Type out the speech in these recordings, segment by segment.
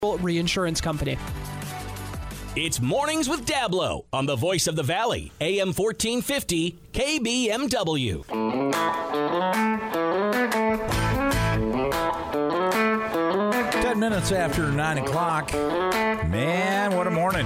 Reinsurance Company. It's Mornings with Dablo on the Voice of the Valley, AM 1450, KBMW. 10 minutes after 9 o'clock. Man, what a morning.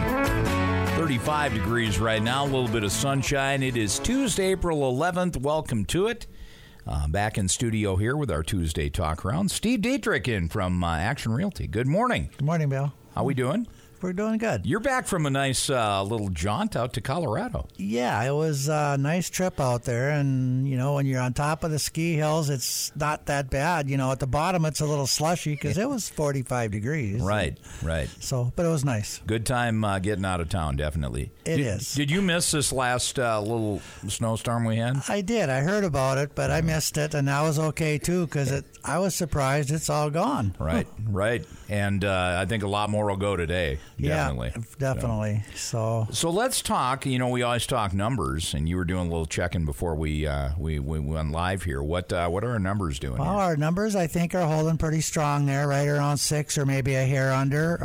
35 degrees right now, a little bit of sunshine. It is Tuesday, April 11th. Welcome to it. Back in studio here with our Tuesday talk round. Steve Dietrich in from Action Realty. Good morning. Good morning, Bill. How we doing? We're doing good. You're back from a nice little jaunt out to Colorado. Yeah, it was a nice trip out there. And, you know, when you're on top of the ski hills, it's not that bad. You know, at the bottom, it's a little slushy because it was 45 degrees. Right. So, but it was nice. Good time getting out of town, definitely. It is. Did you miss this last little snowstorm we had? I did. I heard about it, but I missed it. And that was okay, too, because I was surprised it's all gone. Right. And I think a lot more will go today. Definitely. Yeah, definitely. So let's talk. You know, we always talk numbers, and you were doing a little checking before we went live here. What are our numbers doing? Well, here? Our numbers, I think, are holding pretty strong there, right around 6 or maybe a hair under.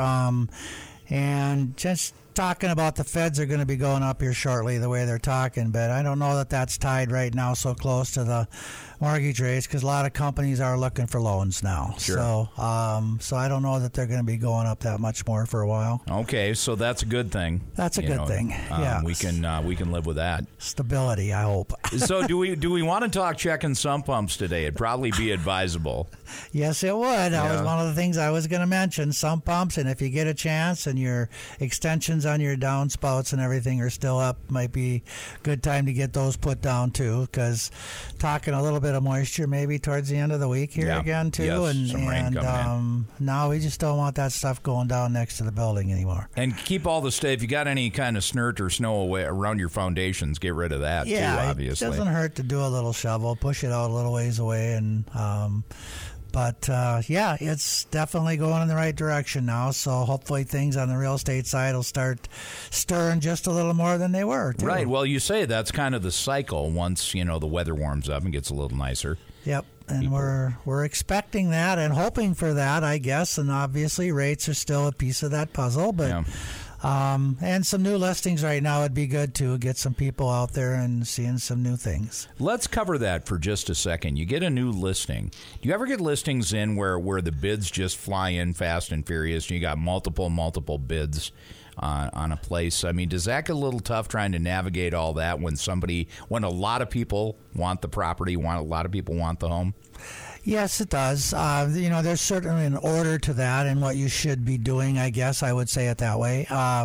And just talking about the feds are going to be going up here shortly, the way they're talking, but I don't know that that's tied right now so close to the mortgage rates because a lot of companies are looking for loans now. Sure. So I don't know that they're going to be going up that much more for a while. Okay, so that's a good thing. That's a good thing. Yeah, we can live with that. Stability, I hope. So do we want to talk checking sump pumps today? It'd probably be advisable. Yes, it would. That was one of the things I was going to mention, sump pumps, and if you get a chance and your extensions on your downspouts and everything are still up, might be a good time to get those put down too, because talking a little bit of moisture maybe towards the end of the week here again too. Yes, and some rain coming in. Now we just don't want that stuff going down next to the building anymore. And keep all the stuff. If you got any kind of snert or snow away around your foundations, get rid of that too, obviously. It doesn't hurt to do a little shovel, push it out a little ways away, and But it's definitely going in the right direction now. So hopefully things on the real estate side will start stirring just a little more than they were, too. Right. Well, you say that's kind of the cycle once, the weather warms up and gets a little nicer. Yep. And we're expecting that and hoping for that, I guess. And obviously rates are still a piece of that puzzle. But and some new listings right now would be good, too. Get some people out there and seeing some new things. Let's cover that for just a second. You get a new listing. Do you ever get listings in where the bids just fly in fast and furious and you got multiple bids on a place? I mean, does that get a little tough trying to navigate all that when a lot of people want the property, a lot of people want the home? Yes, it does. There's certainly an order to that and what you should be doing, I guess I would say it that way.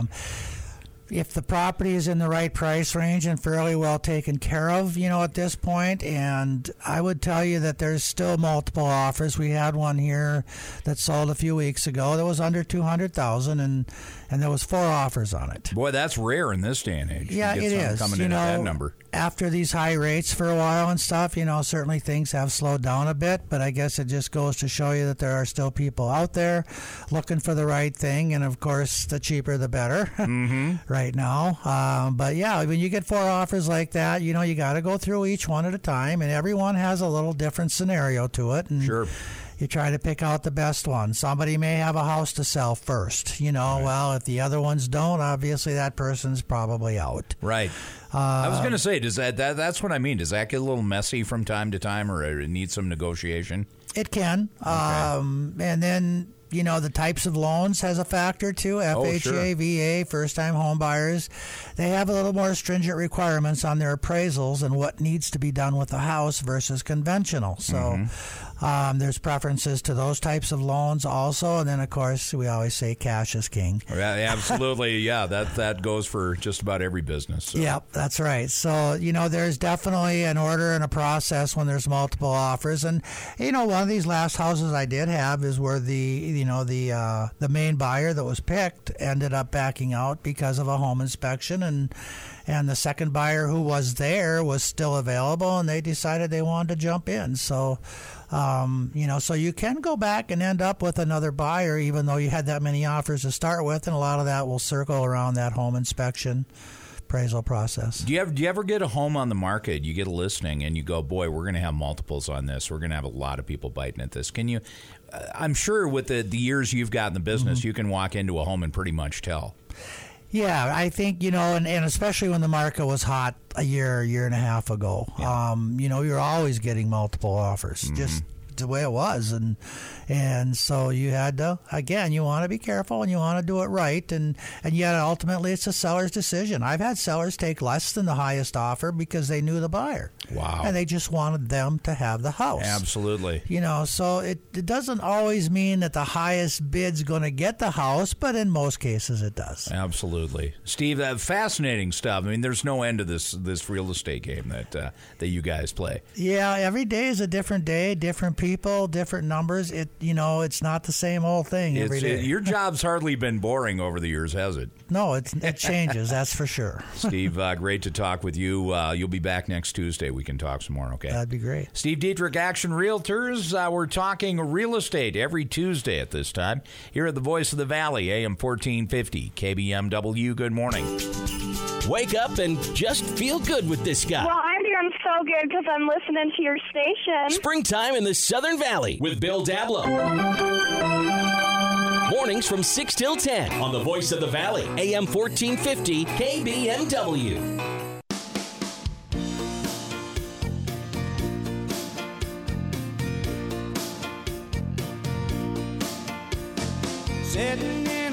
If the property is in the right price range and fairly well taken care of, at this point, and I would tell you that there's still multiple offers. We had one here that sold a few weeks ago that was under $200,000, and there was 4 offers on it. Boy, that's rare in this day and age. Yeah, it is. Coming in at that number. After these high rates for a while and stuff, certainly things have slowed down a bit, but I guess it just goes to show you that there are still people out there looking for the right thing, and of course, the cheaper the better. Mm-hmm. Right now. But yeah, when you get 4 offers like that, you got to go through each one at a time, and everyone has a little different scenario to it. And sure. You try to pick out the best one. Somebody may have a house to sell first. Right. Well, if the other ones don't, obviously that person's probably out. Right. I was going to say, does that's what I mean. Does that get a little messy from time to time, or it needs some negotiation? It can. Okay. And then the types of loans has a factor too. FHA, VA, first-time home buyers, they have a little more stringent requirements on their appraisals and what needs to be done with the house versus conventional. So there's preferences to those types of loans also. And then, of course, we always say cash is king. Absolutely. Yeah, that goes for just about every business. So. Yep, that's right. So, there's definitely an order and a process when there's multiple offers. And, one of these last houses I did have is where the main buyer that was picked ended up backing out because of a home inspection, and the second buyer who was there was still available, and they decided they wanted to jump in. So, so you can go back and end up with another buyer, even though you had that many offers to start with, and a lot of that will circle around that home inspection appraisal process. Do you ever get a home on the market? You get a listing and you go, boy, we're going to have multiples on this. We're going to have a lot of people biting at this. Can you? I'm sure with the years you've got in the business, you can walk into a home and pretty much tell. Yeah, I think, and especially when the market was hot a year and a half ago, you're always getting multiple offers, just the way it was. And so you had to, again, you want to be careful and you want to do it right. And yet ultimately it's a seller's decision. I've had sellers take less than the highest offer because they knew the buyer. Wow. And they just wanted them to have the house. Absolutely. So it doesn't always mean that the highest bid's going to get the house, but in most cases it does. Absolutely. Steve, fascinating stuff. I mean, there's no end to this real estate game that you guys play. Yeah, every day is a different day, different people, different numbers. It's not the same old thing every day. Your job's hardly been boring over the years, has it? No, it changes, that's for sure. Steve, great to talk with you. You'll be back next Tuesday. We can talk some more, okay? That'd be great. Steve Dietrich, Action Realtors. We're talking real estate every Tuesday at this time here at the Voice of the Valley, AM 1450, KBMW. Good morning. Wake up and just feel good with this guy. Well, I'm doing so good because I'm listening to your station. Springtime in the Southern Valley with Bill Dablow. Mornings from 6 till 10 on the Voice of the Valley, AM 1450, KBMW. Sitting in